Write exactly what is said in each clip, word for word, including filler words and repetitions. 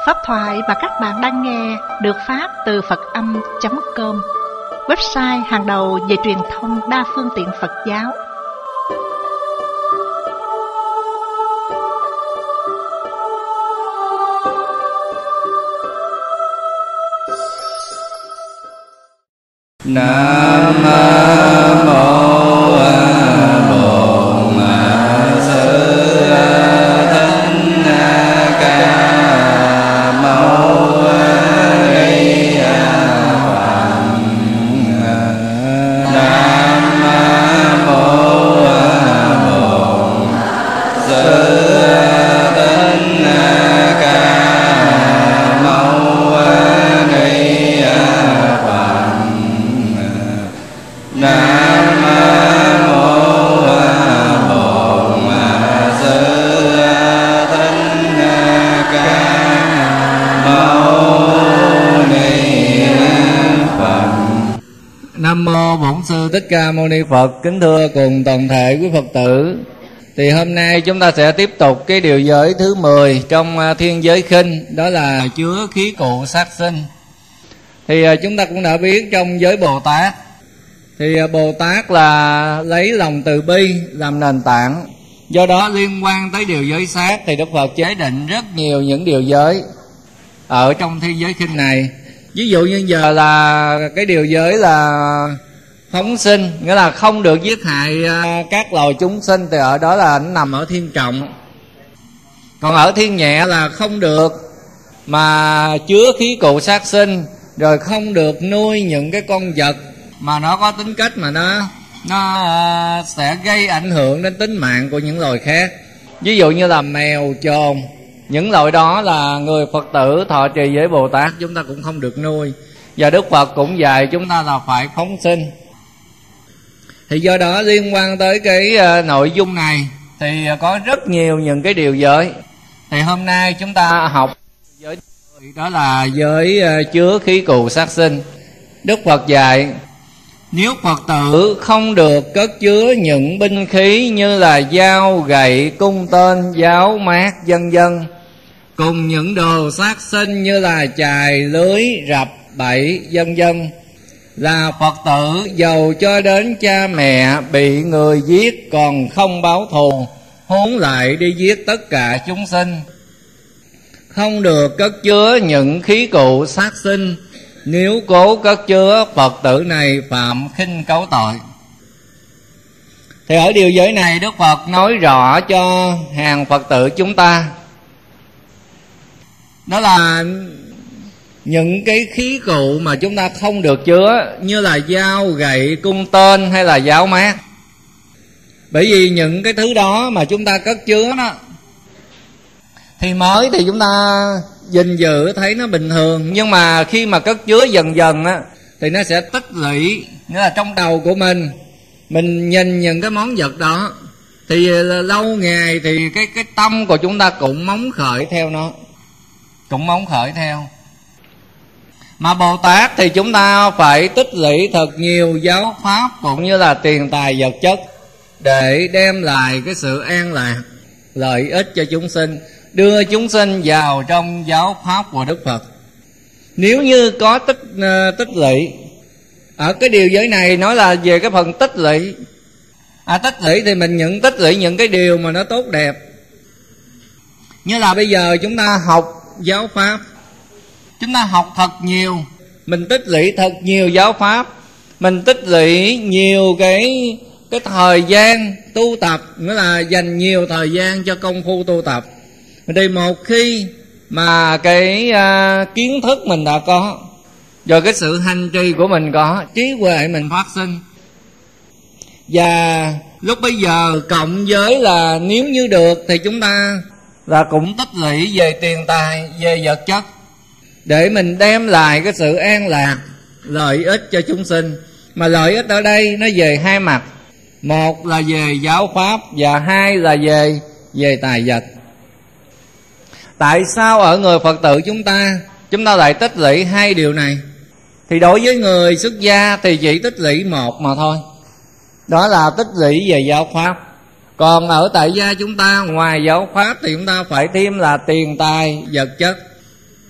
Pháp thoại mà các bạn đang nghe được phát từ Phật Âm chấm com, website hàng đầu về truyền thông đa phương tiện Phật giáo. Nam mô Nam mô Bổn Sư Thích Ca Mâu Ni Phật. Kính thưa cùng toàn thể quý Phật tử, thì hôm nay chúng ta sẽ tiếp tục cái điều giới thứ mười trong thiên giới khinh, đó là chứa khí cụ sát sinh. Thì chúng ta cũng đã biết trong giới Bồ Tát, thì Bồ Tát là lấy lòng từ bi làm nền tảng. Do đó liên quan tới điều giới sát thì Đức Phật chế định rất nhiều những điều giới ở trong thiên giới khinh này. Ví dụ như giờ là cái điều giới là phóng sinh, nghĩa là không được giết hại các loài chúng sinh, thì ở đó là nó nằm ở thiên trọng. Còn ở thiên nhẹ là không được mà chứa khí cụ sát sinh, rồi không được nuôi những cái con vật mà nó có tính cách mà nó nó sẽ gây ảnh hưởng đến tính mạng của những loài khác. Ví dụ như là mèo, chồn, những loại đó là người Phật tử thọ trì với Bồ Tát chúng ta cũng không được nuôi. Và Đức Phật cũng dạy chúng ta là phải phóng sinh. Thì do đó liên quan tới cái nội dung này thì có rất nhiều những cái điều giới. Thì hôm nay chúng ta học giới đó là giới chứa khí cụ sát sinh. Đức Phật dạy nếu Phật tử không được cất chứa những binh khí như là dao, gậy, cung tên, giáo, mát, vân vân, cùng những đồ sát sinh như là chài, lưới, rập, bẫy, vân vân, là Phật tử dầu cho đến cha mẹ bị người giết còn không báo thù, huống lại đi giết tất cả chúng sinh. Không được cất chứa những khí cụ sát sinh, nếu cố cất chứa, Phật tử này phạm khinh cấu tội. Thì ở điều giới này Đức Phật nói rõ cho hàng Phật tử chúng ta, đó là những cái khí cụ mà chúng ta không được chứa, như là dao, gậy, cung tên hay là giáo mát. Bởi vì những cái thứ đó mà chúng ta cất chứa đó thì mới thì chúng ta gìn giữ thấy nó bình thường, nhưng mà khi mà cất chứa dần dần á thì nó sẽ tích lũy, nghĩa là trong đầu của mình mình nhìn những cái món vật đó thì lâu ngày thì cái cái tâm của chúng ta cũng móng khởi theo nó, cũng móng khởi theo. Mà Bồ Tát thì chúng ta phải tích lũy thật nhiều giáo pháp cũng như là tiền tài vật chất để đem lại cái sự an lạc, lợi ích cho chúng sinh, đưa chúng sinh vào trong giáo pháp của Đức Phật. Nếu như có tích uh, tích lũy, ở cái điều giới này nói là về cái phần tích lũy. À, tích lũy thì mình nhận tích lũy những cái điều mà nó tốt đẹp. Như là bây giờ chúng ta học giáo pháp, chúng ta học thật nhiều, mình tích lũy thật nhiều giáo pháp, mình tích lũy nhiều cái cái thời gian tu tập, nghĩa là dành nhiều thời gian cho công phu tu tập. Thì một khi mà cái uh, kiến thức mình đã có, rồi cái sự hành trì của mình có, trí huệ mình phát sinh, và lúc bây giờ cộng với là nếu như được thì chúng ta là cũng tích lũy về tiền tài, về vật chất, để mình đem lại cái sự an lạc, lợi ích cho chúng sinh. Mà lợi ích ở đây nó về hai mặt, một là về giáo pháp và hai là về về tài vật. Tại sao ở người Phật tử chúng ta chúng ta lại tích lũy hai điều này? Thì đối với người xuất gia thì chỉ tích lũy một mà thôi, đó là tích lũy về giáo pháp. Còn ở tại gia chúng ta ngoài giáo pháp thì chúng ta phải thêm là tiền tài vật chất.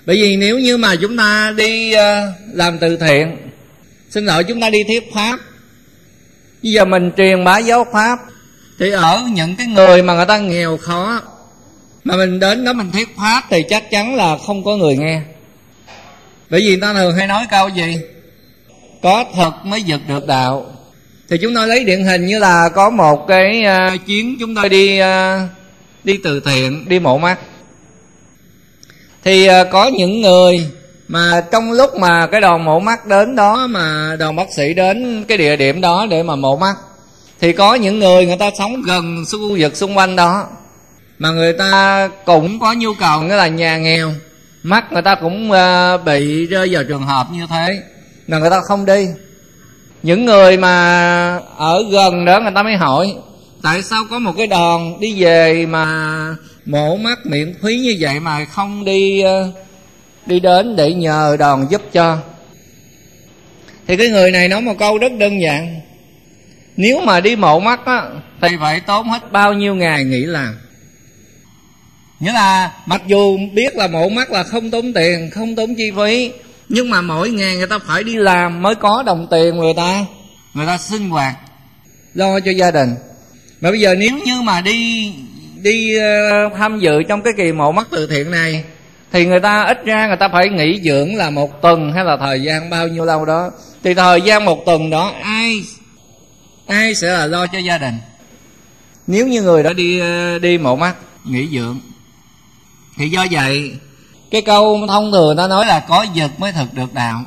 Bởi vì nếu như mà chúng ta đi uh, làm từ thiện, xin lỗi, chúng ta đi thuyết pháp, bây giờ mình truyền bá giáo pháp, thì ở những cái người mà người ta nghèo khó mà mình đến đó mình thuyết pháp thì chắc chắn là không có người nghe. Bởi vì người ta thường hay nói câu gì? Có thật mới giật được đạo. Thì chúng tôi lấy điển hình như là có một cái uh, chuyến chúng tôi đi uh, đi từ thiện, đi mổ mắt. Thì uh, có những người mà trong lúc mà cái đoàn mổ mắt đến đó, mà đoàn bác sĩ đến cái địa điểm đó để mà mổ mắt, thì có những người người ta sống gần khu vực xung quanh đó, mà người ta cũng có nhu cầu, nghĩa là nhà nghèo, mắt người ta cũng uh, bị rơi vào trường hợp như thế, mà người ta không đi. Những người mà ở gần đó người ta mới hỏi tại sao có một cái đoàn đi về mà mổ mắt miễn phí như vậy mà không đi uh, đi đến để nhờ đoàn giúp cho. Thì cái người này nói một câu rất đơn giản: nếu mà đi mổ mắt á thì phải tốn hết bao nhiêu ngày nghỉ làm. Nghĩa là mặc dù biết là mổ mắt là không tốn tiền, không tốn chi phí, nhưng mà mỗi ngày người ta phải đi làm mới có đồng tiền người ta người ta sinh hoạt, lo cho gia đình. Mà bây giờ nếu như mà đi đi uh, tham dự trong cái kỳ mổ mắt từ thiện này, thì người ta ít ra người ta phải nghỉ dưỡng là một tuần hay là thời gian bao nhiêu lâu đó. Thì thời gian một tuần đó ai ai sẽ là lo cho gia đình? Nếu như người đó đi đi mổ mắt nghỉ dưỡng. Thì do vậy cái câu thông thường ta nói là có vật mới thực được đạo.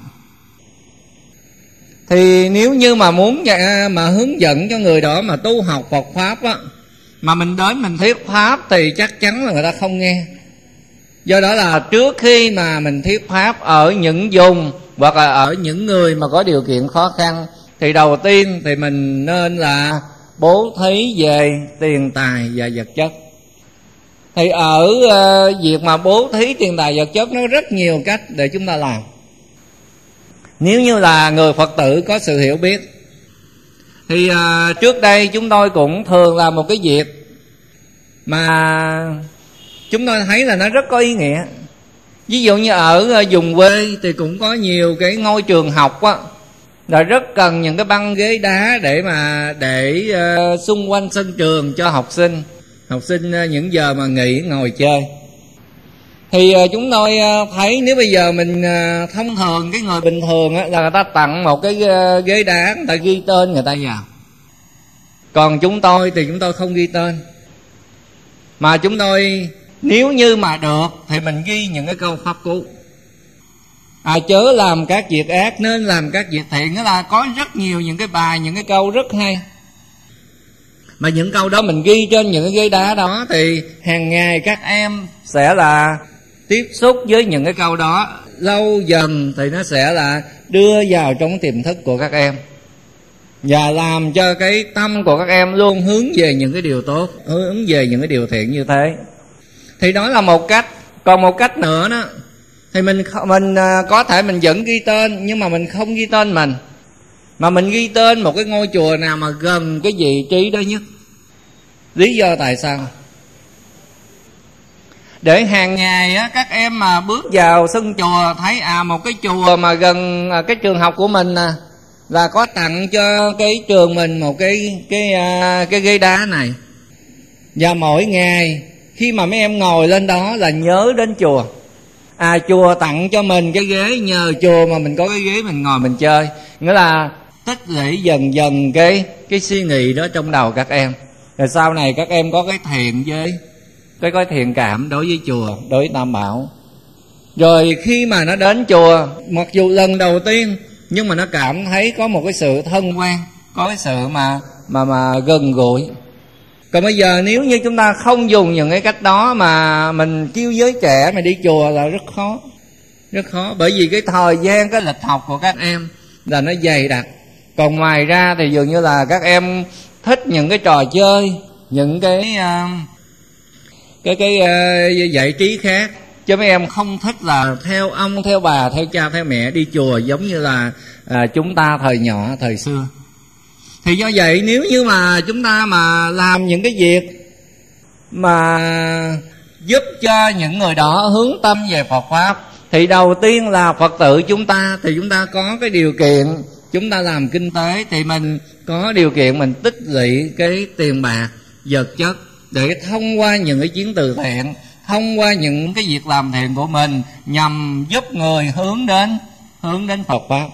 Thì nếu như mà muốn mà hướng dẫn cho người đó mà tu học Phật pháp á, mà mình đến mình thuyết pháp thì chắc chắn là người ta không nghe. Do đó là trước khi mà mình thuyết pháp ở những vùng hoặc là ở những người mà có điều kiện khó khăn, thì đầu tiên thì mình nên là bố thí về tiền tài và vật chất. Thì ở uh, việc mà bố thí tiền tài vật chất nó rất nhiều cách để chúng ta làm. Nếu như là người Phật tử có sự hiểu biết, thì uh, trước đây chúng tôi cũng thường làm một cái việc mà chúng tôi thấy là nó rất có ý nghĩa. Ví dụ như ở vùng quê thì cũng có nhiều cái ngôi trường học á, là rất cần những cái băng ghế đá để mà để uh, xung quanh sân trường cho học sinh học sinh uh, những giờ mà nghỉ ngồi chơi. Thì uh, chúng tôi uh, thấy nếu bây giờ mình uh, thông thường cái người bình thường á, là người ta tặng một cái uh, ghế đá, người ta ghi tên người ta vào. Còn chúng tôi thì chúng tôi không ghi tên, mà chúng tôi nếu như mà được thì mình ghi những cái câu pháp cú. À, chớ làm các việc ác nên làm các việc thiện. Nghĩa là có rất nhiều những cái bài, những cái câu rất hay, mà những câu đó mình ghi trên những cái ghế đá đó, thì hàng ngày các em sẽ là tiếp xúc với những cái câu đó. Lâu dần thì nó sẽ là đưa vào trong tiềm thức của các em, và làm cho cái tâm của các em luôn hướng về những cái điều tốt, hướng về những cái điều thiện như thế. Thì đó là một cách. Còn một cách nữa đó, thì mình mình có thể mình vẫn ghi tên, nhưng mà mình không ghi tên mình, mà mình ghi tên một cái ngôi chùa nào mà gần cái vị trí đó nhất. Lý do tại sao? Để hàng ngày á, các em mà bước vào sân chùa thấy à một cái chùa mà gần à, cái trường học của mình nè, là có tặng cho cái trường mình một cái cái à, cái ghế đá này. Và mỗi ngày khi mà mấy em ngồi lên đó là nhớ đến chùa. À, chùa tặng cho mình cái ghế, nhờ chùa mà mình có cái ghế mình ngồi mình chơi. Nghĩa là tích lũy dần dần cái cái suy nghĩ đó trong đầu các em. Rồi sau này các em có cái thiện với cái có thiện cảm đối với chùa, đối với Tam Bảo. Rồi khi mà nó đến chùa, mặc dù lần đầu tiên, nhưng mà nó cảm thấy có một cái sự thân quen, có cái sự mà mà mà gần gũi. Còn bây giờ nếu như chúng ta không dùng những cái cách đó mà mình kêu giới trẻ mà đi chùa là rất khó. Rất khó, bởi vì cái thời gian, cái lịch học của các em là nó dày đặc. Còn ngoài ra thì dường như là các em thích những cái trò chơi, những cái uh, cái cái uh, giải trí khác, chứ mấy em không thích là theo ông, theo bà, theo cha, theo mẹ đi chùa giống như là uh, chúng ta thời nhỏ, thời xưa. Thì do vậy nếu như mà chúng ta mà làm những cái việc mà giúp cho những người đó hướng tâm về Phật pháp, Thì đầu tiên là Phật tử chúng ta, thì chúng ta có cái điều kiện, chúng ta làm kinh tế thì mình có điều kiện mình tích lũy cái tiền bạc, vật chất để thông qua những cái chuyến từ thiện, thông qua những cái việc làm thiện của mình nhằm giúp người hướng đến hướng đến Phật pháp.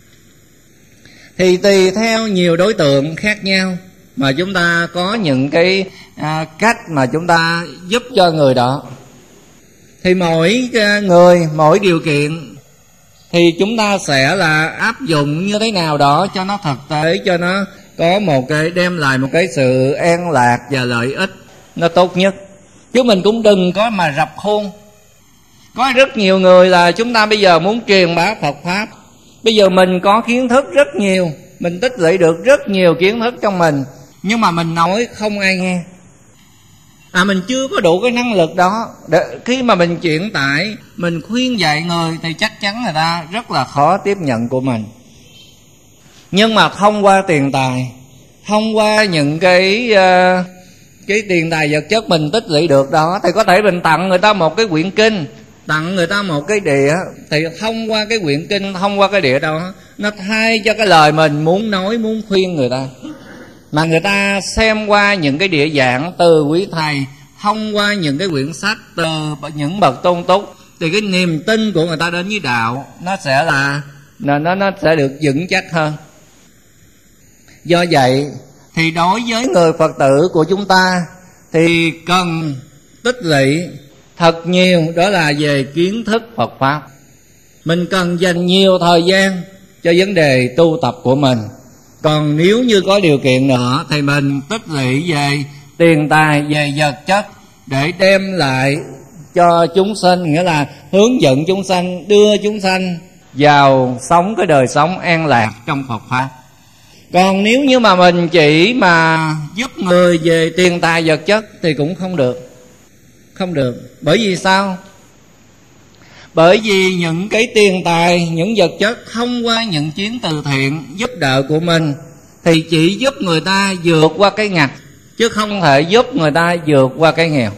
Thì tùy theo nhiều đối tượng khác nhau mà chúng ta có những cái à, cách mà chúng ta giúp cho người đó. Thì mỗi người, mỗi điều kiện thì chúng ta sẽ là áp dụng như thế nào đó cho nó thực tế, cho nó có một cái đem lại một cái sự an lạc và lợi ích nó tốt nhất. Chứ mình cũng đừng có mà rập khuôn. Có rất nhiều người là chúng ta bây giờ muốn truyền bá Phật pháp. Bây giờ mình có kiến thức rất nhiều, mình tích lũy được rất nhiều kiến thức trong mình, nhưng mà mình nói không ai nghe. À mình chưa có đủ cái năng lực đó để khi mà mình chuyển tải, mình khuyên dạy người thì chắc chắn người ta rất là khó tiếp nhận của mình. Nhưng mà thông qua tiền tài, thông qua những cái uh, cái tiền tài vật chất mình tích lũy được đó, thì có thể mình tặng người ta một cái quyển kinh, tặng người ta một cái đĩa, thì thông qua cái quyển kinh, thông qua cái đĩa đó, nó thay cho cái lời mình muốn nói, muốn khuyên người ta. Mà người ta xem qua những cái địa giảng từ quý thầy, thông qua những cái quyển sách từ những bậc tôn túc, thì cái niềm tin của người ta đến với đạo nó sẽ là nó nó sẽ được vững chắc hơn. Do vậy thì đối với người Phật tử của chúng ta thì cần tích lũy thật nhiều, đó là về kiến thức Phật pháp. Mình cần dành nhiều thời gian cho vấn đề tu tập của mình. Còn nếu như có điều kiện nữa thì mình tích lũy về tiền tài, về vật chất để đem lại cho chúng sinh, nghĩa là hướng dẫn chúng sanh, đưa chúng sanh vào sống cái đời sống an lạc trong Phật pháp. Còn nếu như mà mình chỉ mà giúp người về tiền tài vật chất thì cũng không được. Không được. Bởi vì sao? Bởi vì những cái tiền tài, những vật chất thông qua những chuyến từ thiện giúp đỡ của mình thì chỉ giúp người ta vượt qua cái ngặt, chứ không thể giúp người ta vượt qua cái nghèo.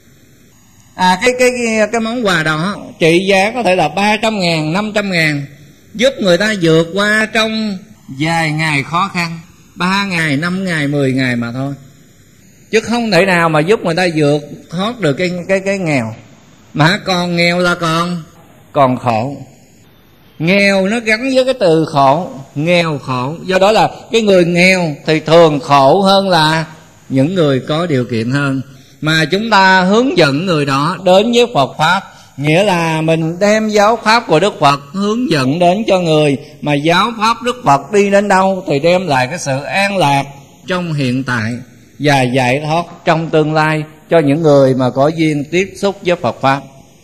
À cái cái cái, cái món quà đó trị giá có thể là ba trăm ngàn, năm trăm ngàn, giúp người ta vượt qua trong vài ngày khó khăn, ba ngày, năm ngày, mười ngày mà thôi. Chứ không thể nào mà giúp người ta vượt thoát được cái cái cái nghèo. Mà còn nghèo là còn còn khổ. Nghèo nó gắn với cái từ khổ, nghèo khổ. Do đó là cái người nghèo thì thường khổ hơn là những người có điều kiện hơn. Mà chúng ta hướng dẫn người đó đến với Phật pháp, nghĩa là mình đem giáo pháp của Đức Phật hướng dẫn đến cho người. Mà giáo pháp Đức Phật đi đến đâu thì đem lại cái sự an lạc trong hiện tại và giải thoát trong tương lai cho những người mà có duyên tiếp xúc với Phật pháp.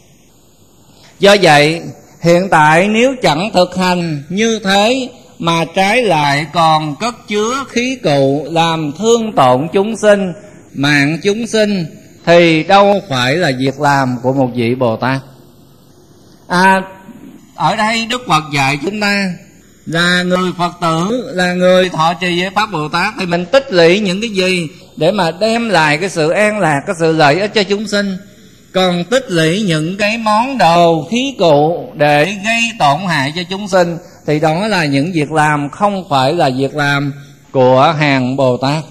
Do vậy hiện tại nếu chẳng thực hành như thế mà trái lại còn cất chứa khí cụ làm thương tổn chúng sinh, mạng chúng sinh, thì đâu phải là việc làm của một vị Bồ Tát. À, ở đây Đức Phật dạy chúng ta là người Phật tử, là người thọ trì với Pháp Bồ Tát, thì mình tích lũy những cái gì để mà đem lại cái sự an lạc, cái sự lợi ích cho chúng sinh. Còn tích lũy những cái món đồ khí cụ để gây tổn hại cho chúng sinh thì đó là những việc làm không phải là việc làm của hàng Bồ Tát.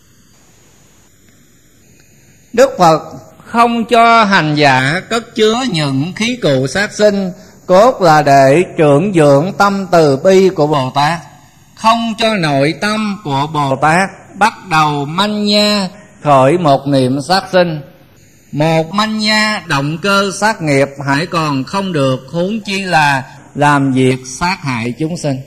Đức Phật không cho hành giả cất chứa những khí cụ sát sinh, cốt là để trưởng dưỡng tâm từ bi của Bồ Tát, không cho nội tâm của Bồ Tát bắt đầu manh nha khởi một niệm sát sinh. Một manh nha động cơ sát nghiệp hãy còn không được, huống chi là làm việc sát hại chúng sinh.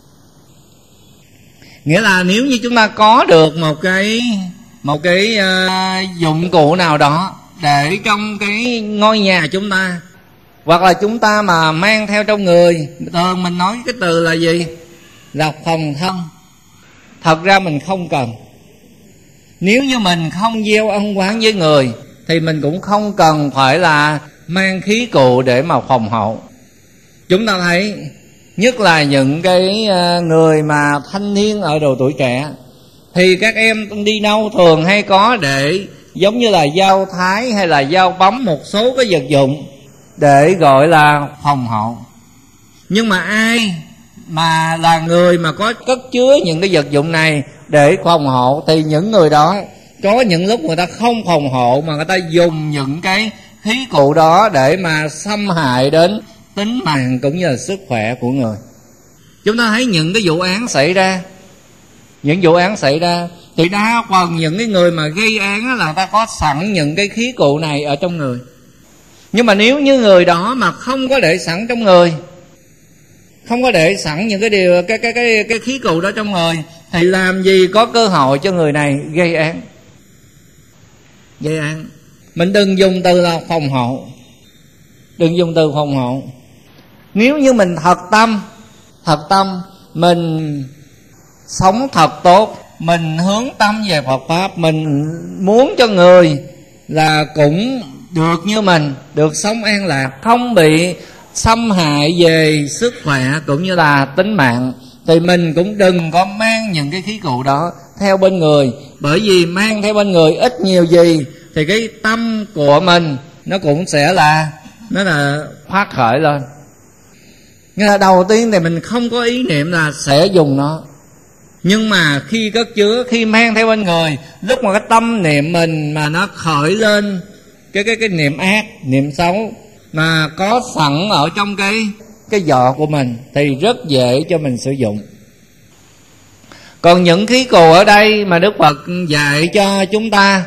Nghĩa là nếu như chúng ta có được một cái một cái uh, dụng cụ nào đó để trong cái ngôi nhà chúng ta, hoặc là chúng ta mà mang theo trong người, thường mình nói cái từ là gì? Là phòng thân. Thật ra mình không cần. Nếu như mình không gieo ân oán với người thì mình cũng không cần phải là mang khí cụ để mà phòng hộ. Chúng ta thấy nhất là những cái người mà thanh niên ở độ tuổi trẻ thì các em đi đâu thường hay có để giống như là dao thái hay là dao bấm, một số cái vật dụng để gọi là phòng hộ. Nhưng mà ai mà là người mà có cất chứa những cái vật dụng này để phòng hộ, thì những người đó có những lúc người ta không phòng hộ mà người ta dùng những cái khí cụ đó để mà xâm hại đến tính mạng cũng như là sức khỏe của người. Chúng ta thấy những cái vụ án xảy ra, những vụ án xảy ra thì đa phần những cái người mà gây án là người ta có sẵn những cái khí cụ này ở trong người. Nhưng mà nếu như người đó mà không có để sẵn trong người, không có để sẵn những cái điều cái cái cái cái khí cụ đó trong người, thì làm gì có cơ hội cho người này gây án. Gây án. Mình đừng dùng từ là phòng hộ, đừng dùng từ phòng hộ. Nếu như mình thật tâm, thật tâm mình sống thật tốt, mình hướng tâm về Phật Pháp, mình muốn cho người là cũng được như mình, được sống an lạc, không bị xâm hại về sức khỏe cũng như là tính mạng, thì mình cũng đừng có mang những cái khí cụ đó theo bên người. Bởi vì mang theo bên người ít nhiều gì thì cái tâm của mình nó cũng sẽ là nó là phát khởi lên. Nghĩa là đầu tiên thì mình không có ý niệm là sẽ dùng nó, nhưng mà khi cất chứa, khi mang theo bên người, lúc mà cái tâm niệm mình mà nó khởi lên cái cái cái niệm ác, niệm xấu mà có sẵn ở trong cái cái vỏ của mình thì rất dễ cho mình sử dụng. Còn những khí cụ ở đây mà Đức Phật dạy cho chúng ta,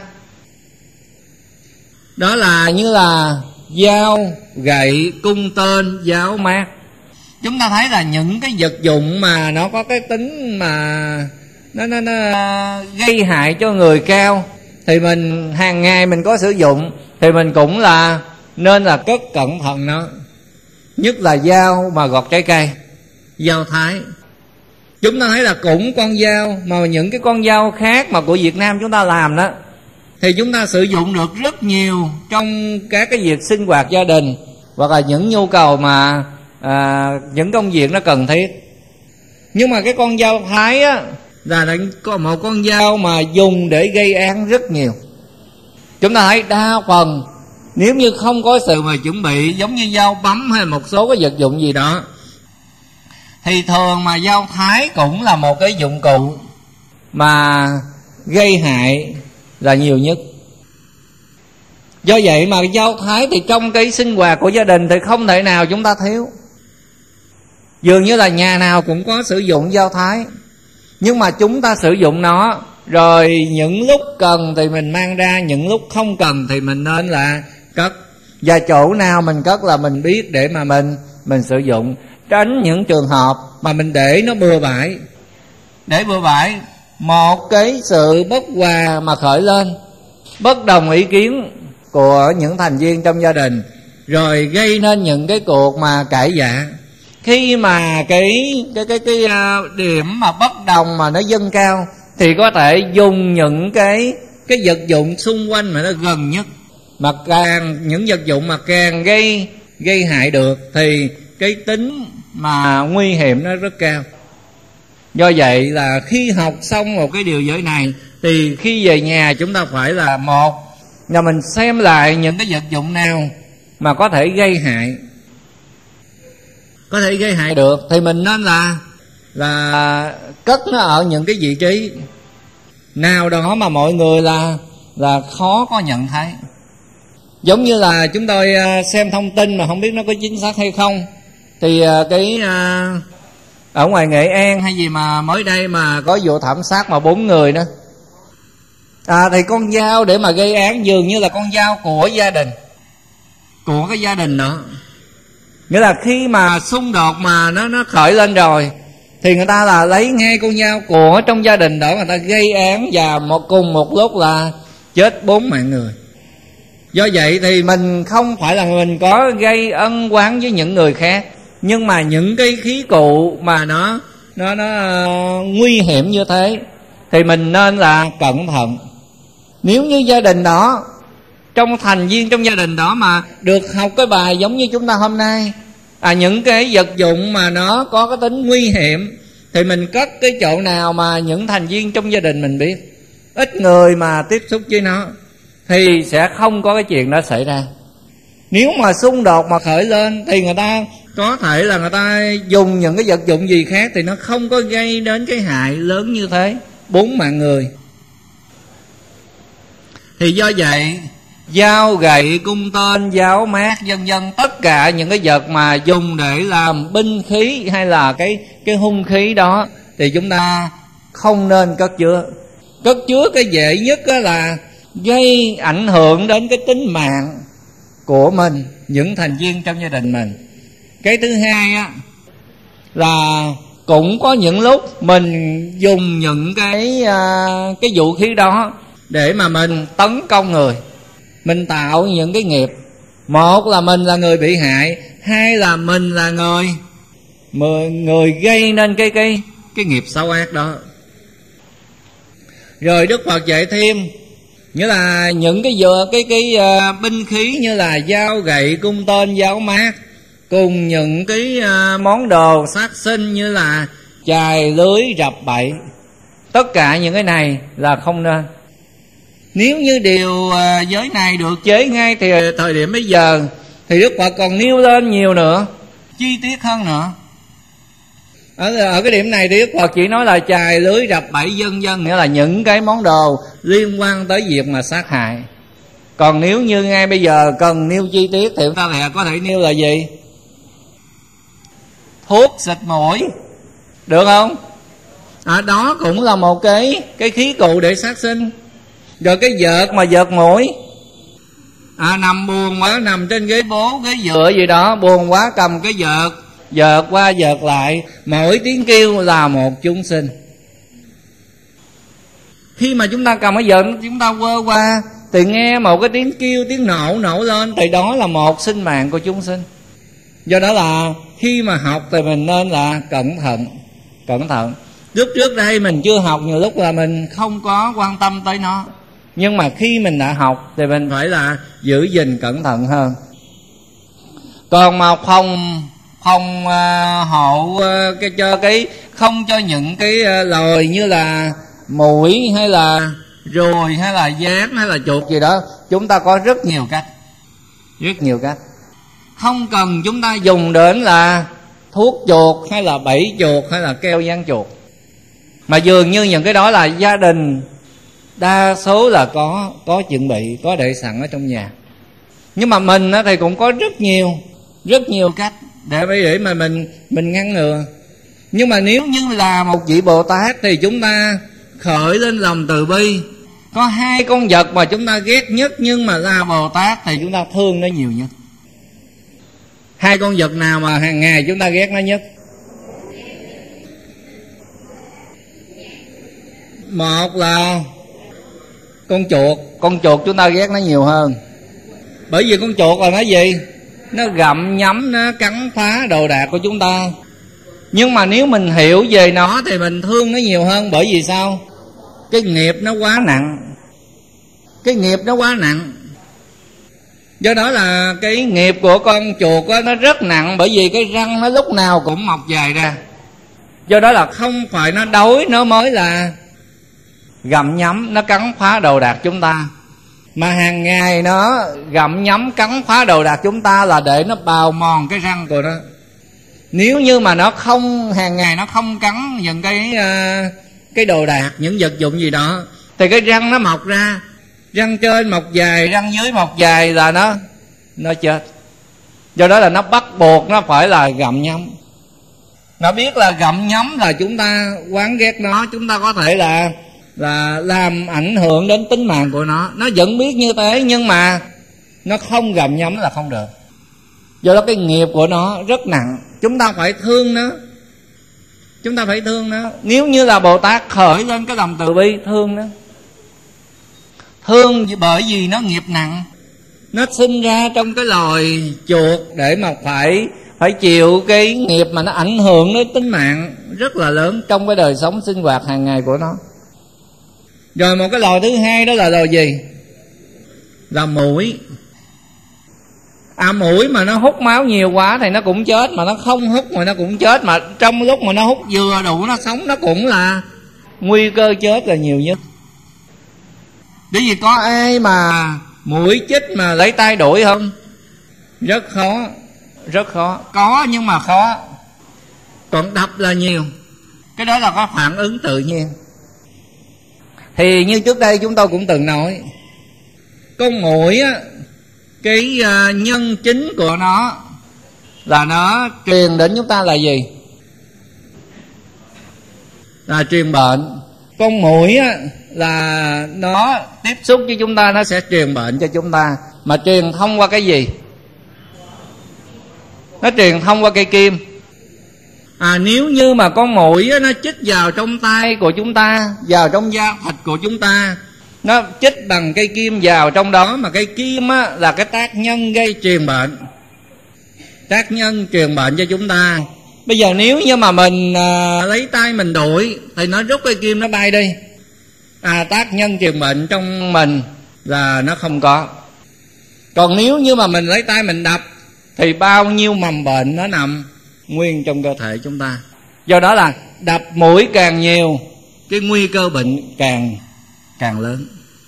đó là như là dao, gậy, cung tên, giáo mát. Chúng ta thấy là những cái vật dụng mà nó có cái tính mà nó, nó, nó gây hại cho người cao, thì mình hàng ngày mình có sử dụng, thì mình cũng là nên là cất cẩn thận nó. Nhất là dao mà gọt trái cây, dao thái. Chúng ta thấy là cũng con dao, mà những cái con dao khác mà của Việt Nam chúng ta làm đó, thì chúng ta sử dụng được rất nhiều trong các cái việc sinh hoạt gia đình, hoặc là những nhu cầu mà à, những công việc nó cần thiết. Nhưng mà cái con dao thái á là có một con dao mà dùng để gây án rất nhiều. Chúng ta thấy đa phần nếu như không có sự mà chuẩn bị giống như dao bấm hay một số cái vật dụng gì đó, thì thường mà dao thái cũng là một cái dụng cụ mà gây hại là nhiều nhất. Do vậy mà dao thái thì trong cái sinh hoạt của gia đình thì không thể nào chúng ta thiếu. Dường như là nhà nào cũng có sử dụng dao thái, nhưng mà chúng ta sử dụng nó rồi những lúc cần thì mình mang ra, những lúc không cần thì mình nên là cất. Và chỗ nào mình cất là mình biết để mà mình mình sử dụng, tránh những trường hợp mà mình để nó bừa bãi. Để bừa bãi, một cái sự bất hòa mà khởi lên, bất đồng ý kiến của những thành viên trong gia đình, rồi gây nên những cái cuộc mà cãi vã. Khi mà cái cái cái cái điểm mà bất đồng mà nó dâng cao, thì có thể dùng những cái cái vật dụng xung quanh mà nó gần nhất, mà càng những vật dụng mà càng gây gây hại được thì cái tính mà nguy hiểm nó rất cao. Do vậy là khi học xong một cái điều giới này, thì khi về nhà chúng ta phải là một là mình xem lại những cái vật dụng nào mà có thể gây hại, có thể gây hại được, thì mình nên là là cất nó ở những cái vị trí nào đó mà mọi người là là khó có nhận thấy. Giống như là chúng tôi xem thông tin mà không biết nó có chính xác hay không, thì cái ở ngoài Nghệ An hay gì mà mới đây mà có vụ thảm sát mà bốn người đó, à, thì con dao để mà gây án dường như là con dao của gia đình, của cái gia đình đó. Nghĩa là khi mà xung đột mà nó nó khởi lên rồi, thì người ta là lấy ngay con dao của trong gia đình đó, người ta gây án và một cùng một lúc là chết bốn mạng người. Do vậy thì mình không phải là mình có gây ân oán với những người khác, nhưng mà những cái khí cụ mà nó nó nó uh, nguy hiểm như thế thì mình nên là cẩn thận. Nếu như gia đình đó, trong thành viên trong gia đình đó mà được học cái bài giống như chúng ta hôm nay, à, những cái vật dụng mà nó có cái tính nguy hiểm, thì mình cất cái chỗ nào mà những thành viên trong gia đình mình biết, ít người mà tiếp xúc với nó, thì sẽ không có cái chuyện đó xảy ra. Nếu mà xung đột mà khởi lên thì người ta có thể là người ta dùng những cái vật dụng gì khác thì nó không có gây đến cái hại lớn như thế, bốn mạng người. Thì do vậy dao gậy, cung tên, giáo mát, vân vân, tất cả những cái vật mà dùng để làm binh khí hay là cái cái hung khí đó thì chúng ta không nên cất chứa. Cất chứa cái dễ nhất là gây ảnh hưởng đến cái tính mạng của mình, những thành viên trong gia đình mình. Cái thứ hai á là cũng có những lúc mình dùng những cái cái vũ khí đó để mà mình tấn công người, mình tạo những cái nghiệp. Một là mình là người bị hại, hai là mình là người người gây nên cái cái cái nghiệp xấu ác đó. Rồi Đức Phật dạy thêm, nghĩa là những cái vừa cái cái uh, binh khí như là dao gậy, cung tên, giáo mát, cùng những cái uh, món đồ sát sinh như là chài, lưới, rập bậy, tất cả những cái này là không nên. Nếu như điều uh, giới này được chế ngay thì thời điểm bây giờ thì Đức Phật còn nêu lên nhiều nữa, chi tiết hơn nữa. Ở, ở cái điểm này thì Đức Phật chỉ nói là chài, lưới, rập bẫy vân vân, nghĩa là những cái món đồ liên quan tới việc mà sát hại. Còn nếu như ngay bây giờ cần nêu chi tiết thì chúng ta lại có thể nêu là gì? Thuốc xịt mũi, được không? À, đó cũng là một cái cái khí cụ để sát sinh. Rồi cái vợt mà vợt mũi, à, nằm buồn quá, nằm trên ghế bố, ghế dựa gì đó, buồn quá cầm cái vợt, vợt qua vợt lại, mỗi tiếng kêu là một chúng sinh. Khi mà chúng ta cầm cái vợt, chúng ta quơ qua thì nghe một cái tiếng kêu, tiếng nổ nổ lên, thì đó là một sinh mạng của chúng sinh. Do đó là khi mà học thì mình nên là cẩn thận, cẩn thận. Lúc trước đây mình chưa học, nhiều lúc là mình không có quan tâm tới nó, nhưng mà khi mình đã học thì mình phải là giữ gìn cẩn thận hơn. Còn mà phòng phòng uh, hộ uh, cái cho cái không cho những cái uh, loài như là muỗi hay là ruồi hay là gián hay là chuột gì đó, chúng ta có rất nhiều cách, rất nhiều cách. Không cần chúng ta dùng đến là thuốc chuột hay là bẫy chuột hay là keo dán chuột, mà dường như những cái đó là gia đình đa số là có có chuẩn bị, có để sẵn ở trong nhà. Nhưng mà mình thì cũng có rất nhiều rất nhiều cách để để mà mình mình ngăn ngừa. Nhưng mà nếu như là một vị Bồ Tát thì chúng ta khởi lên lòng từ bi. Có hai con vật mà chúng ta ghét nhất, nhưng mà là Bồ Tát thì chúng ta thương nó nhiều nhất. Hai con vật nào mà hàng ngày chúng ta ghét nó nhất? Một là con chuột. Con chuột chúng ta ghét nó nhiều hơn, bởi vì con chuột là nó gì? Nó gặm nhấm, nó cắn phá đồ đạc của chúng ta. Nhưng mà nếu mình hiểu về nó thì mình thương nó nhiều hơn. Bởi vì sao? Cái nghiệp nó quá nặng, cái nghiệp nó quá nặng. Do đó là cái nghiệp của con chuột đó, nó rất nặng, bởi vì cái răng nó lúc nào cũng mọc dài ra. Do đó là không phải nó đói nó mới là gặm nhấm, nó cắn phá đồ đạc chúng ta, mà hàng ngày nó gặm nhấm cắn phá đồ đạc chúng ta là để nó bào mòn cái răng của nó. Nếu như mà nó không hàng ngày nó không cắn những cái uh, cái đồ đạc, những vật dụng gì đó, thì cái răng nó mọc ra, răng trên mọc dài, răng dưới mọc dài là nó nó chết. Do đó là nó bắt buộc nó phải là gặm nhấm. Nó biết là gặm nhấm là chúng ta oán ghét nó, chúng ta có thể là là làm ảnh hưởng đến tính mạng của nó. Nó vẫn biết như thế, nhưng mà nó không gặm nhấm là không được. Do đó cái nghiệp của nó rất nặng, chúng ta phải thương nó, chúng ta phải thương nó. Nếu như là Bồ Tát khởi lên cái lòng từ bi, thương nó, thương bởi vì nó nghiệp nặng. Nó sinh ra trong cái loài chuột để mà phải phải chịu cái nghiệp mà nó ảnh hưởng đến tính mạng rất là lớn trong cái đời sống sinh hoạt hàng ngày của nó. Rồi một cái loài thứ hai đó là loài gì? Là muỗi. À, muỗi mà nó hút máu nhiều quá thì nó cũng chết, mà nó không hút mà nó cũng chết, mà trong lúc mà nó hút vừa đủ nó sống, nó cũng là nguy cơ chết là nhiều nhất. Bởi vì có ai mà muỗi chích mà lấy tay đuổi không? Rất khó, rất khó. Có nhưng mà khó. Còn đập là nhiều. Cái đó là có phản ứng tự nhiên. Thì như trước đây chúng tôi cũng từng nói, con muỗi á, cái nhân chính của nó là nó truyền đến chúng ta là gì? Là truyền bệnh. Con muỗi á, là nó tiếp xúc với chúng ta, nó sẽ truyền bệnh cho chúng ta. Mà truyền thông qua cái gì? Nó truyền thông qua cây kim. À, nếu như mà con muỗi á, nó chích vào trong tay của chúng ta, vào trong da thịt của chúng ta, nó chích bằng cây kim vào trong đó, mà cây kim á, là cái tác nhân gây truyền bệnh, tác nhân truyền bệnh cho chúng ta. Bây giờ nếu như mà mình à, lấy tay mình đuổi thì nó rút cây kim nó bay đi, à, tác nhân truyền bệnh trong mình là nó không có. Còn nếu như mà mình lấy tay mình đập thì bao nhiêu mầm bệnh nó nằm nguyên trong cơ thể chúng ta. Do đó là đập mũi càng nhiều, cái nguy cơ bệnh càng càng lớn,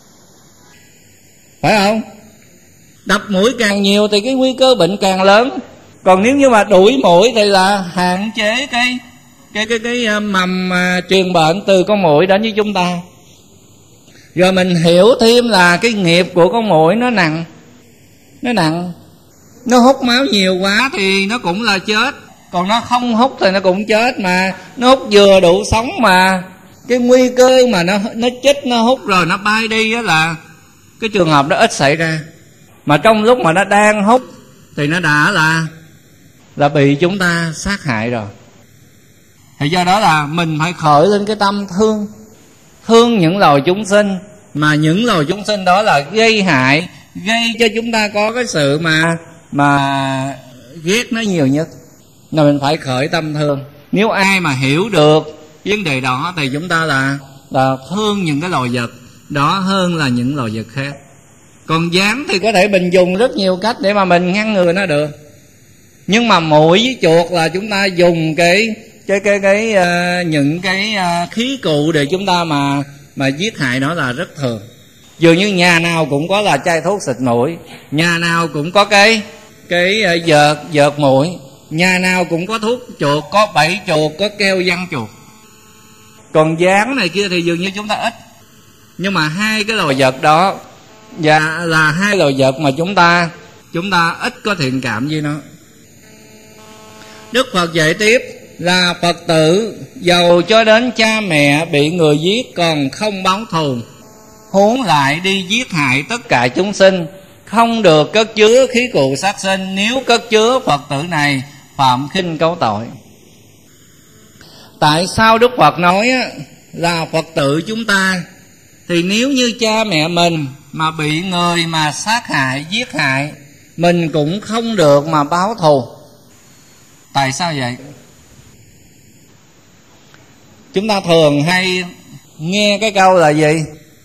phải không? Đập mũi càng nhiều thì cái nguy cơ bệnh càng lớn. Còn nếu như mà đuổi mũi thì là hạn chế cái cái cái cái mầm mà truyền bệnh từ con muỗi đến với chúng ta. Rồi mình hiểu thêm là cái nghiệp của con muỗi nó nặng, nó nặng, nó hút máu nhiều quá thì nó cũng là chết. Còn nó không hút thì nó cũng chết. Mà nó hút vừa đủ sống, mà cái nguy cơ mà nó nó chích, nó hút rồi nó bay đi đó là cái trường hợp đó ít xảy ra. Mà trong lúc mà nó đang hút thì nó đã là là bị chúng ta sát hại rồi. Thì do đó là mình phải khởi lên cái tâm thương, thương những loài chúng sinh. Mà những loài chúng sinh đó là gây hại, gây cho chúng ta có cái sự mà mà ghét nó nhiều nhất, là mình phải khởi tâm thương. Nếu ai mà hiểu được vấn đề đó thì chúng ta là là thương những cái loài vật đó hơn là những loài vật khác. Còn gián thì có thể mình dùng rất nhiều cách để mà mình ngăn ngừa nó được. Nhưng mà muỗi với chuột là chúng ta dùng cái cái cái cái uh, những cái uh, khí cụ để chúng ta mà mà giết hại nó là rất thường. Dường như nhà nào cũng có là chai thuốc xịt muỗi, nhà nào cũng có cái cái uh, vợt vợt muỗi, nhà nào cũng có thuốc chuột, có bẫy chuột, có keo văng chuột. Còn gián này kia thì dường như chúng ta ít. Nhưng mà hai cái loài vật đó và là hai loài vật mà chúng ta chúng ta ít có thiện cảm với nó. Đức Phật dạy tiếp là Phật tử dầu cho đến cha mẹ bị người giết còn không báo thù, huống lại đi giết hại tất cả chúng sinh, không được cất chứa khí cụ sát sinh. Nếu cất chứa, Phật tử này phạm khinh cấu tội. Tại sao Đức Phật nói là Phật tử chúng ta? Thì nếu như cha mẹ mình mà bị người mà sát hại, giết hại, mình cũng không được mà báo thù. Tại sao vậy? Chúng ta thường hay nghe cái câu là gì?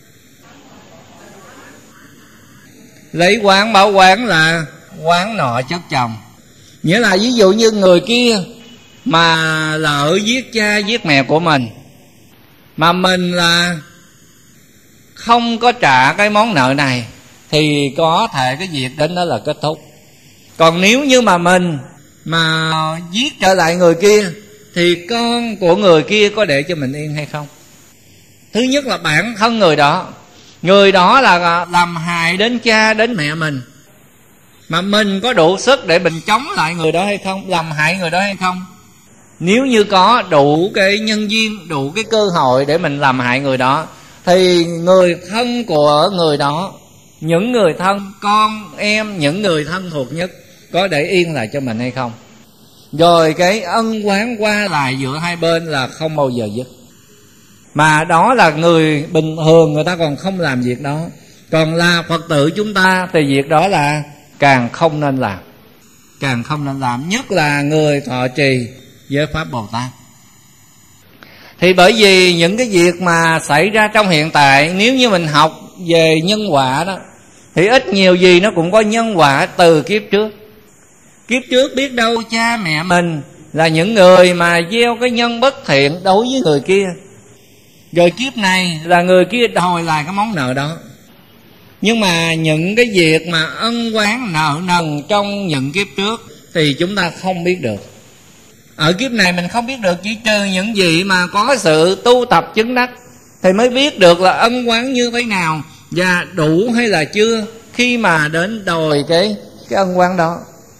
Lấy oán báo oán là oán nọ chất chồng. Nghĩa là ví dụ như người kia mà lỡ giết cha giết mẹ của mình, mà mình là không có trả cái món nợ này, thì có thể cái việc đến đó là kết thúc. Còn nếu như mà mình mà giết trở lại người kia, thì con của người kia có để cho mình yên hay không? Thứ nhất là bản thân người đó, người đó là làm hại đến cha đến mẹ mình, mà mình có đủ sức để mình chống lại người đó hay không, làm hại người đó hay không? Nếu như có đủ cái nhân duyên, đủ cái cơ hội để mình làm hại người đó, thì người thân của người đó, những người thân, con, em, những người thân thuộc nhất có để yên lại cho mình hay không? Rồi cái ân oán qua lại giữa hai bên là không bao giờ dứt. Mà đó là người bình thường người ta còn không làm việc đó. Còn là Phật tử chúng ta thì việc đó là càng không nên làm. Càng không nên làm, nhất là người thọ trì với Pháp Bồ Tát. Thì bởi vì những cái việc mà xảy ra trong hiện tại, nếu như mình học về nhân quả đó, thì ít nhiều gì nó cũng có nhân quả từ kiếp trước. Kiếp trước biết đâu cha mẹ mình là những người mà gieo cái nhân bất thiện đối với người kia, rồi kiếp này là người kia đòi lại cái món nợ đó. Nhưng mà những cái việc mà ân oán nợ nần trong những kiếp trước thì chúng ta không biết được. Ở kiếp này mình không biết được, chỉ trừ những gì mà có sự tu tập chứng đắc thì mới biết được là ân oán như thế nào và đủ hay là chưa khi mà đến đòi cái, cái ân oán đó.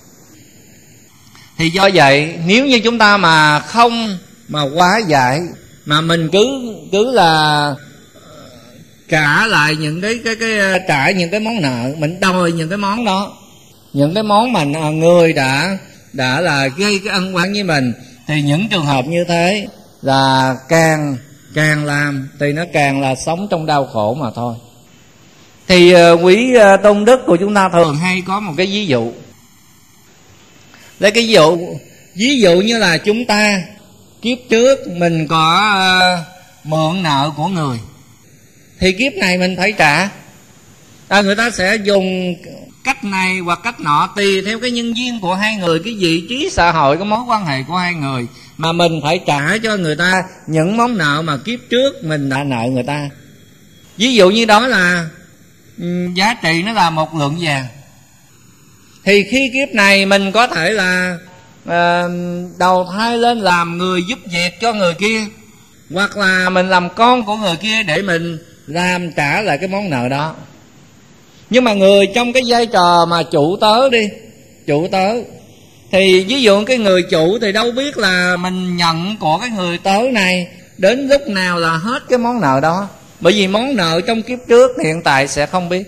Thì do vậy nếu như chúng ta mà không mà quá giải, mà mình cứ cứ là trả lại những cái cái cái trả những cái món nợ, mình đòi những cái món đó, những cái món mà người đã đã là gây cái ân oán với mình, thì những trường hợp như thế là càng càng làm thì nó càng là sống trong đau khổ mà thôi. Thì uh, quý uh, tôn đức của chúng ta thường hay có một cái ví dụ. Lấy cái ví dụ ví dụ như là chúng ta kiếp trước mình có uh, mượn nợ của người, thì kiếp này mình phải trả. À, người ta sẽ dùng cách này hoặc cách nọ tùy theo cái nhân duyên của hai người, cái vị trí xã hội, cái mối quan hệ của hai người, mà mình phải trả cho người ta những món nợ mà kiếp trước mình đã nợ người ta. Ví dụ như đó là um, giá trị nó là một lượng vàng, thì khi kiếp này mình có thể là uh, đầu thai lên làm người giúp việc cho người kia, hoặc là mình làm con của người kia để mình làm trả lại cái món nợ đó. Nhưng mà người trong cái vai trò mà chủ tớ đi, chủ tớ, thì ví dụ cái người chủ thì đâu biết là mình nhận của cái người tớ này đến lúc nào là hết cái món nợ đó, bởi vì món nợ trong kiếp trước hiện tại sẽ không biết.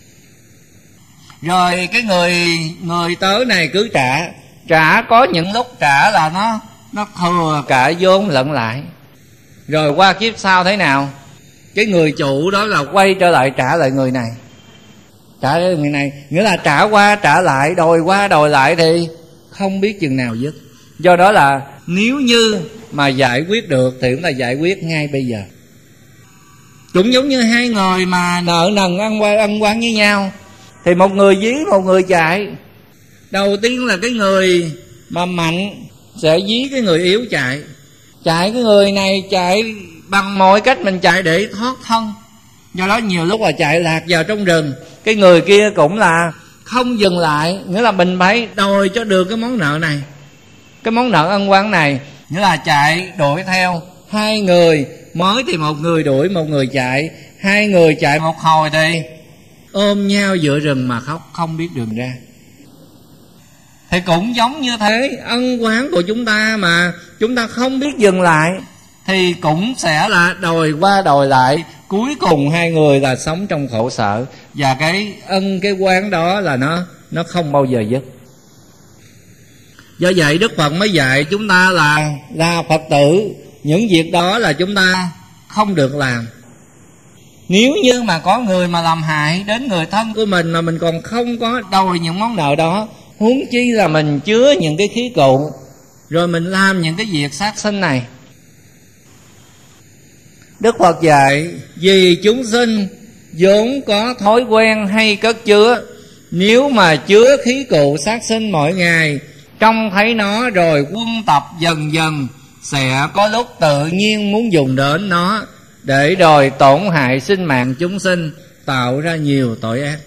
Rồi cái người người tớ này cứ trả, trả có những lúc trả là nó nó thừa cả vốn lẫn lãi. Rồi qua kiếp sau thế nào? Cái người chủ đó là quay trở lại trả lại người này, trả lại người này, nghĩa là trả qua trả lại, đòi qua đòi lại thì không biết chừng nào dứt. Do đó là nếu như mà giải quyết được thì chúng ta giải quyết ngay bây giờ. Cũng giống như hai người mà nợ nần ăn qua ân oán với nhau, thì một người dí một người chạy. Đầu tiên là cái người mà mạnh sẽ dí cái người yếu chạy. Chạy cái người này chạy bằng mọi cách mình chạy để thoát thân. Do đó nhiều lúc là chạy lạc vào trong rừng. Cái người kia cũng là không dừng lại, nghĩa là mình phải đòi cho được cái món nợ này, cái món nợ ân oán này. Nghĩa là chạy đuổi theo hai người, mới thì một người đuổi một người chạy, hai người chạy một hồi thì ôm nhau giữa rừng mà khóc, không biết đường ra. Thì cũng giống như thế, ân oán của chúng ta mà chúng ta không biết dừng lại thì cũng sẽ là đòi qua đòi lại, cuối cùng hai người là sống trong khổ sở, và cái ân cái oán đó là nó nó không bao giờ dứt. Do vậy Đức Phật mới dạy chúng ta là là Phật tử, những việc đó là chúng ta không được làm. Nếu như mà có người mà làm hại đến người thân của mình mà mình còn không có đòi những món nợ đó, huống chi là mình chứa những cái khí cụ rồi mình làm những cái việc sát sinh này. Đức Phật dạy vì chúng sinh vốn có thói quen hay cất chứa, nếu mà chứa khí cụ sát sinh mỗi ngày, trông thấy nó rồi quân tập dần dần, sẽ có lúc tự nhiên muốn dùng đến nó để rồi tổn hại sinh mạng chúng sinh, tạo ra nhiều tội ác.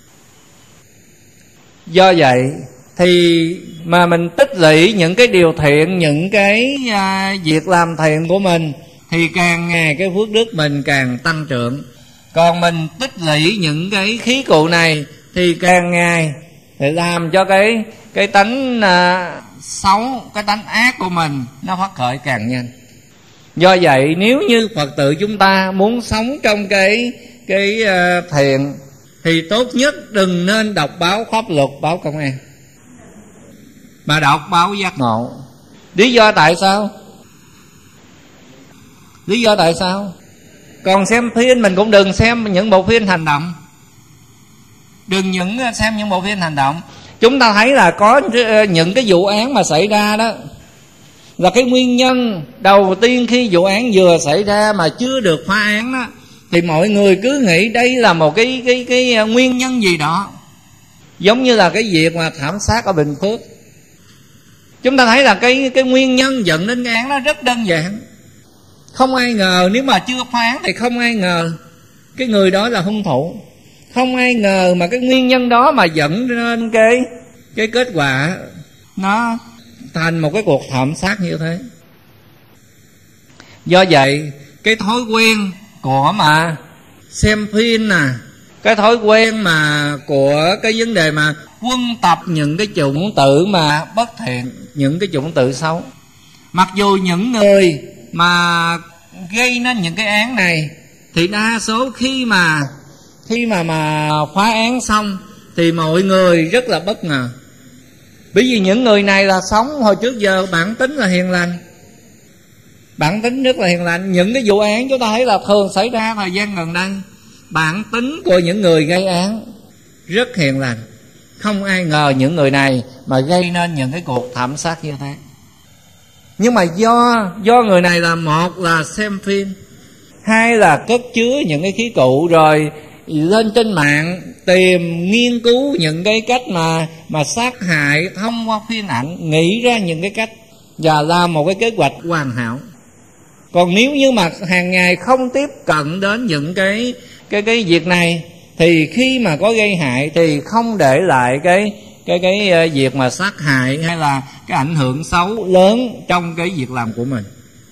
Do vậy thì mà mình tích lũy những cái điều thiện, những cái à, việc làm thiện của mình, thì càng ngày cái phước đức mình càng tăng trưởng. Còn mình tích lũy những cái khí cụ này thì càng ngày để làm cho cái cái tánh à, xấu, cái tánh ác của mình nó phát khởi càng nhanh. Do vậy nếu như Phật tử chúng ta muốn sống trong cái cái uh, thiện thì tốt nhất đừng nên đọc báo pháp luật, báo công an, mà đọc báo giác ngộ. Lý do tại sao? Lý do tại sao? Còn xem phim mình cũng đừng xem những bộ phim hành động. Đừng những xem những bộ phim hành động. Chúng ta thấy là có những cái vụ án mà xảy ra đó, là cái nguyên nhân đầu tiên khi vụ án vừa xảy ra mà chưa được phá án đó, thì mọi người cứ nghĩ đây là một cái cái cái nguyên nhân gì đó. Giống như là cái việc mà thảm sát ở Bình Phước, chúng ta thấy là cái cái nguyên nhân dẫn đến cái án đó rất đơn giản. Không ai ngờ, nếu mà chưa phá án thì không ai ngờ cái người đó là hung thủ. Không ai ngờ mà cái nguyên nhân đó mà dẫn đến cái cái kết quả nó thành một cái cuộc thảm sát như thế. Do vậy cái thói quen của mà xem phim nè, cái thói quen mà của cái vấn đề mà quân tập những cái chủng tử mà bất thiện, những cái chủng tử xấu, mặc dù những người mà gây nên những cái án này thì đa số khi mà khi mà mà phá án xong thì mọi người rất là bất ngờ, bởi vì những người này là sống hồi trước giờ bản tính là hiền lành, bản tính rất là hiền lành. Những cái vụ án chúng ta thấy là thường xảy ra thời gian gần đây, bản tính của những người gây án rất hiền lành. Không ai ngờ những người này mà gây nên những cái cuộc thảm sát như thế. Nhưng mà do do người này là một là xem phim, hai là cất chứa những cái khí cụ, rồi lên trên mạng tìm nghiên cứu những cái cách mà mà sát hại thông qua phim ảnh, nghĩ ra những cái cách và làm một cái kế hoạch hoàn hảo. Còn nếu như mà hàng ngày không tiếp cận đến những cái cái cái việc này thì khi mà có gây hại thì không để lại cái cái cái việc mà sát hại hay là cái ảnh hưởng xấu lớn trong cái việc làm của mình.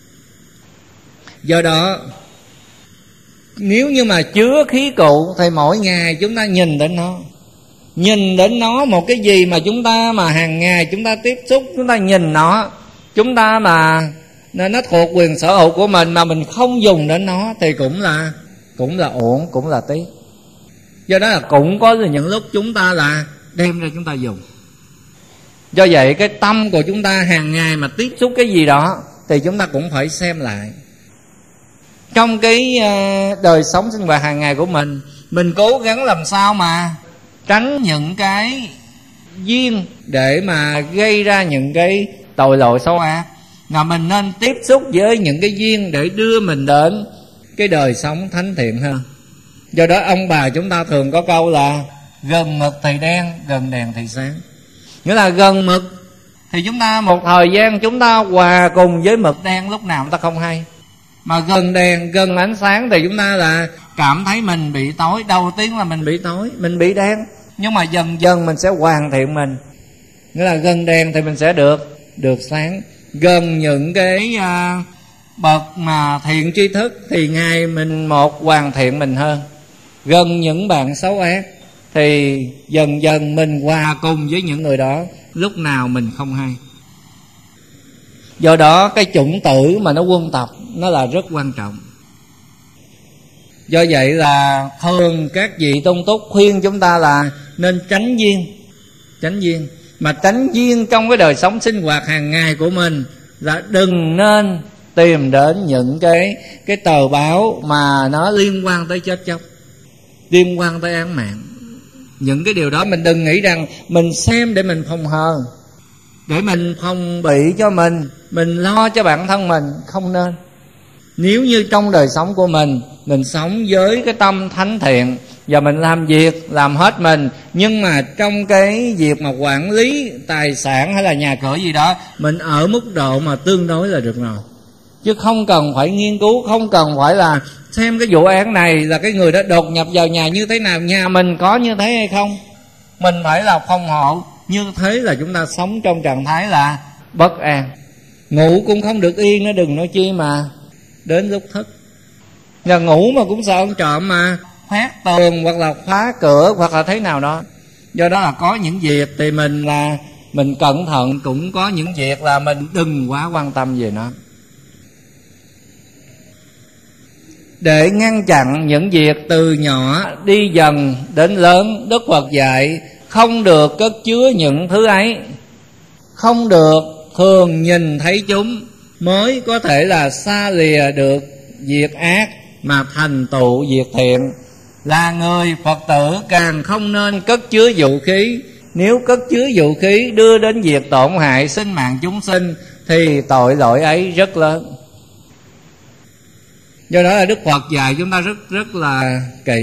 Do đó nếu như mà chứa khí cụ thì mỗi ngày chúng ta nhìn đến nó, nhìn đến nó một cái gì mà chúng ta mà hàng ngày chúng ta tiếp xúc, chúng ta nhìn nó, chúng ta mà nó thuộc quyền sở hữu của mình mà mình không dùng đến nó thì cũng là cũng là ổn, cũng là tiếc. Do đó là cũng có những lúc chúng ta là đem ra chúng ta dùng. Do vậy cái tâm của chúng ta hàng ngày mà tiếp xúc cái gì đó thì chúng ta cũng phải xem lại. Trong cái đời sống sinh hoạt hàng ngày của mình, mình cố gắng làm sao mà tránh những cái duyên để mà gây ra những cái tội lỗi xấu ác, mà mình nên tiếp xúc với những cái duyên để đưa mình đến cái đời sống thánh thiện hơn. Do đó ông bà chúng ta thường có câu là gần mực thì đen, gần đèn thì sáng. Nghĩa là gần mực thì chúng ta một thời gian chúng ta hòa cùng với mực đen, lúc nào chúng ta không hay. Mà gần đèn, gần ánh sáng thì chúng ta là cảm thấy mình bị tối. Đầu tiên là mình bị tối, mình bị đen, nhưng mà dần dần mình sẽ hoàn thiện mình. Nghĩa là gần đèn thì mình sẽ được được sáng. Gần những cái uh, bậc mà thiện tri thức thì ngày mình một hoàn thiện mình hơn. Gần những bạn xấu ác thì dần dần mình hòa cùng với những người đó, lúc nào mình không hay. Do đó cái chủng tử mà nó quân tập nó là rất quan trọng. Do vậy là thường các vị tôn túc khuyên chúng ta là nên tránh duyên. Tránh duyên. Mà tránh duyên trong cái đời sống sinh hoạt hàng ngày của mình là đừng nên tìm đến những cái cái tờ báo mà nó liên quan tới chết chóc, liên quan tới án mạng. Những cái điều đó mình đừng nghĩ rằng mình xem để mình phòng hờ, để mình phòng bị cho mình, mình lo cho bản thân mình. Không nên. Nếu như trong đời sống của mình, mình sống với cái tâm thánh thiện và mình làm việc, làm hết mình, nhưng mà trong cái việc mà quản lý tài sản hay là nhà cửa gì đó, mình ở mức độ mà tương đối là được rồi. Chứ không cần phải nghiên cứu, không cần phải là xem cái vụ án này là cái người đó đột nhập vào nhà như thế nào, nhà mình có như thế hay không. Mình phải là phòng hộ. Như thế là chúng ta sống trong trạng thái là bất an. Ngủ cũng không được yên nữa, đừng nói chi mà đến lúc thức. Nhà ngủ mà cũng sợ ông trộm mà khoét tường hoặc là phá cửa hoặc là thế nào đó. Do đó là có những việc thì mình là mình cẩn thận, cũng có những việc là mình đừng quá quan tâm về nó. Để ngăn chặn những việc từ nhỏ đi dần đến lớn, Đức Phật dạy không được cất chứa những thứ ấy, không được thường nhìn thấy chúng, mới có thể là xa lìa được việc ác mà thành tựu việc thiện. Là người Phật tử càng không nên cất chứa vũ khí. Nếu cất chứa vũ khí đưa đến việc tổn hại sinh mạng chúng sinh thì tội lỗi ấy rất lớn. Do đó là Đức Phật dạy chúng ta rất rất là kỹ.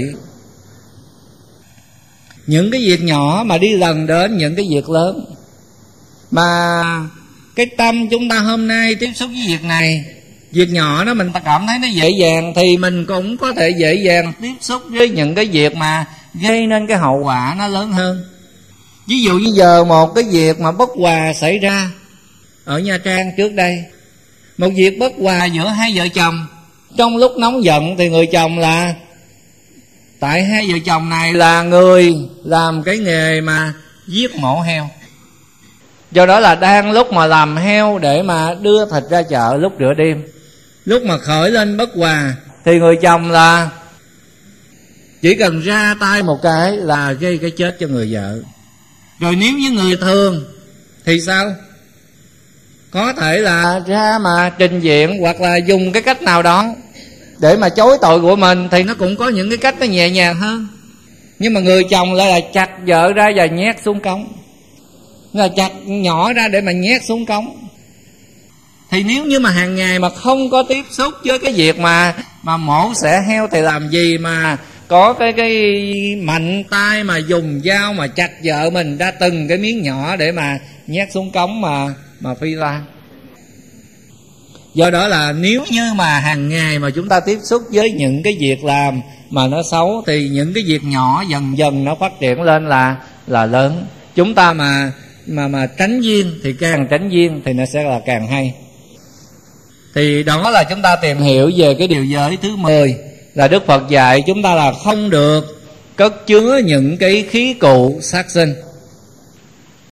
Những cái việc nhỏ mà đi lần đến những cái việc lớn. Mà cái tâm chúng ta hôm nay tiếp xúc với việc này, việc nhỏ đó mình ta cảm thấy nó dễ dàng, thì mình cũng có thể dễ dàng tiếp xúc với những cái việc mà gây nên cái hậu quả nó lớn hơn. Ví dụ như giờ một cái việc mà bất hòa xảy ra ở Nha Trang trước đây, một việc bất hòa giữa hai vợ chồng. Trong lúc nóng giận thì người chồng là, tại hai vợ chồng này là người làm cái nghề mà giết mổ heo, do đó là đang lúc mà làm heo để mà đưa thịt ra chợ lúc nửa đêm, lúc mà khởi lên bất hòa thì người chồng là chỉ cần ra tay một cái là gây cái chết cho người vợ. Rồi nếu như người thường thì sao? Có thể là ra mà trình diện hoặc là dùng cái cách nào đó để mà chối tội của mình, thì nó cũng có những cái cách nó nhẹ nhàng hơn. Nhưng mà người chồng lại là chặt vợ ra và nhét xuống cống, là chặt nhỏ ra để mà nhét xuống cống. Thì nếu như mà hàng ngày mà không có tiếp xúc với cái việc mà mà mổ xẻ heo thì làm gì mà có cái cái mạnh tay mà dùng dao mà chặt vợ mình ra từng cái miếng nhỏ để mà nhét xuống cống mà mà phi lan. Do đó là nếu như mà hàng ngày mà chúng ta tiếp xúc với những cái việc làm mà nó xấu, thì những cái việc nhỏ dần dần nó phát triển lên là là lớn. Chúng ta mà mà mà tránh duyên thì càng tránh duyên thì nó sẽ là càng hay. Thì đó là chúng ta tìm hiểu về cái điều giới thứ mười, là Đức Phật dạy chúng ta là không được cất chứa những cái khí cụ sát sinh.